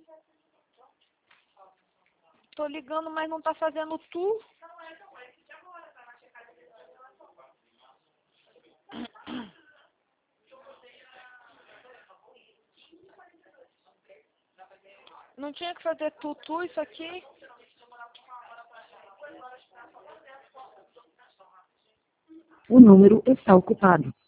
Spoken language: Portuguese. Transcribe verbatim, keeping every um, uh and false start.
Tô ligando, mas não tá fazendo tu. Não tinha que fazer tutu isso aqui? O número está ocupado.